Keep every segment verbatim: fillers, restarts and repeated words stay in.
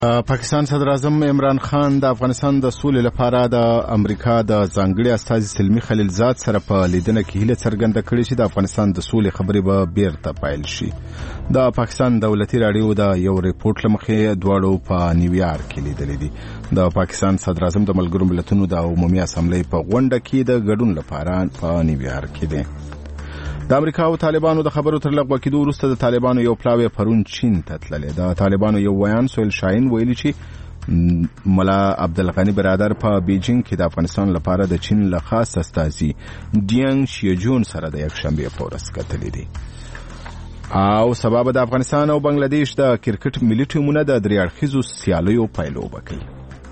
پاکستان صدر اعظم عمران خان د افغانستان د سولې لپاره د امریکا د ځانګړي استازي سلمی خلیلزاد سره په لیدنه کې هیله څرګنده کړې چې د افغانستان د سولې خبرې به بیرته پیل شي. د پاکستان دولتي راډیو د یو ریپورت لمخې دواړو په نیویارک کې لیدلې دي. د پاکستان صدر اعظم د ملګرو ملتونو د عمومي اسامبلې په غونډه کې د ګډون لپاره په نیویارک کې دي. د امریکا او طالبانو د خبرو تر لغوه کېدو وروسته د طالبانو یو پلاوی پرون چین ته تللی. د طالبانو یو ویان سهیل شاهین ویلي چې ملا عبدالغني برادر په بیجینګ کې د افغانستان لپاره د چین له خاص استازي ډینګ شیجون سره د یکشنبې په ورځ کتلي دي. او سبا به د افغانستان او بنگلاديش د کرکټ ملي ټیمونه د درې اړخیزو سیالیو پیلوبه کوي.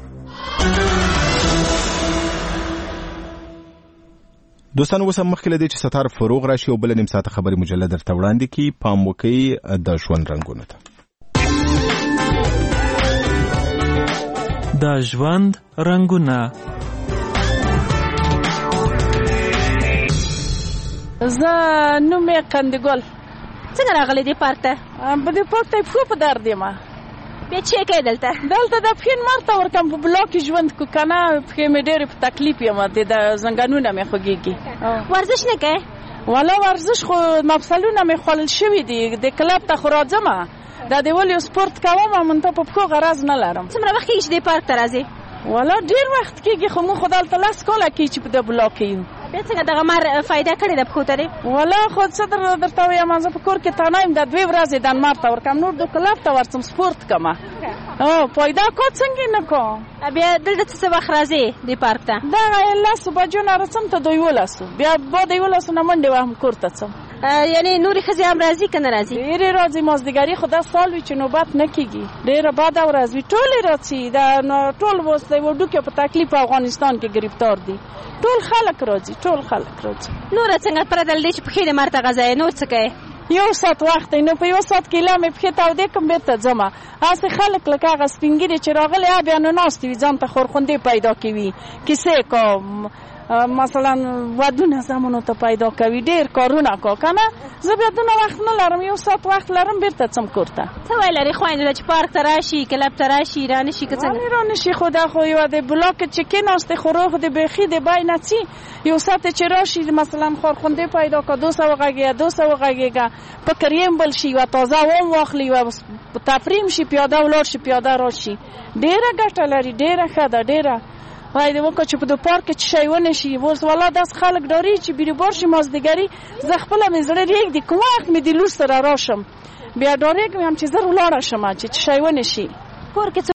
دوستان اوس هم مخکې له دې چې ستار فروغ راشي او بله نیم ساعته خبرې مجله درته وړاندې کړي، پام وکړئ د ژوند رنګونو ته. د ژوند رنګونه. زه نوم یې قندګل. څنګه راغلی دې پارک ته؟ په دې پارک ته پښو په درد یم. بیا چې کوي دلته دلته د پښین مارته ورکم په بلاک کې ژوند کو کنه پښې مې ډېرې په تکلیف یم د زنګانونه مې خوږېږي. ورزش نه کوې؟ والا ورزش خو مفصلونه مې خوړل شوي دي. د کلب ته خو راځم دا د ولې سپورت کوم منته په پښو غرض نه لرم. څومره وخت کېږي چې دې پارک ته راځې؟ والا ډېر وخت کېږي خو موږ خو دلته لس کاله کېږي چې په دې بلاک کې یو. بیا څنګه دغه مار فایده کړې ده پښو ته دې؟ والا خو څه درته ووایم زه په کور کې تنها یم د دوې ورځې دنمار ته ورکم نور د کلب ته ورځم سپورت کومه. او پیدا کو څنګه نه کوم. بیا دلته څه وخت راځې دې پارک ته؟ دغه لسو بجو نه راځم ته د یولسو بیا به د یولسو نه منډې وهم کور ته ځم. یعنې نورې ښځې هم راځي که نه راځي؟ ډېرې راځي. مازدیګري خو دا سال وي چې نوبت نه کېږي. ډېره بده ورځ وي. ټولې راځي. دا ټول اوس د یوه ډوکې په تکلیف په افغانستان کې ګرفتار دي. ټول خلک راځي. ټول خلک راځي. نوره څنګه پرته له دې چې پښې دې مار ته غځوې نور څه کوې؟ یو ساعت وخت دی نو په یو ساعت کې لا مې پښې تودې کړم بېرته ځمه. هسې خلک لکه هغه سپین ږیرې چې راغلي بیا نو ناستې وي ځان ته خورخوندې پیدا کوي کیسې کوم مثلا ودونه زمونو ته پیدا کوي ډېر کارونه کو کنه. زه بیا دونه وخت نه لرم. یو ساعت وخت لرم بېرته ځم کور ته. څه ویل لرې خویندو چې پارک ته راشي کلب ته راشي رانشي که څنګه؟ ولې رانشي خو دا خو یوه د بلاک چې کېناستې خو روح د بیخي د بای نه ځي. یو ساعت چې راشي مثلا خورخوندې پیدا که دو سوه غږېږه دو سوه غږېږه فکر یې هم بل شي یوه تازه وم واخلي یوه تفریم شي پیاده ولاړ شي پیاده راشي. ډېره ګټه لري. ډېره ښه ده. ډېره وای دې وکړه چې په دې پارک کې شی ونه شي. اوس والا داس خلک ډاري چې بیروبار شي مازدیګري. زه خپله مې زړه رېږدي کوم وخت مې د لور سره راشم بیا ډارېږم چې زر ولاړه شم چې شی ونه شي. کور کې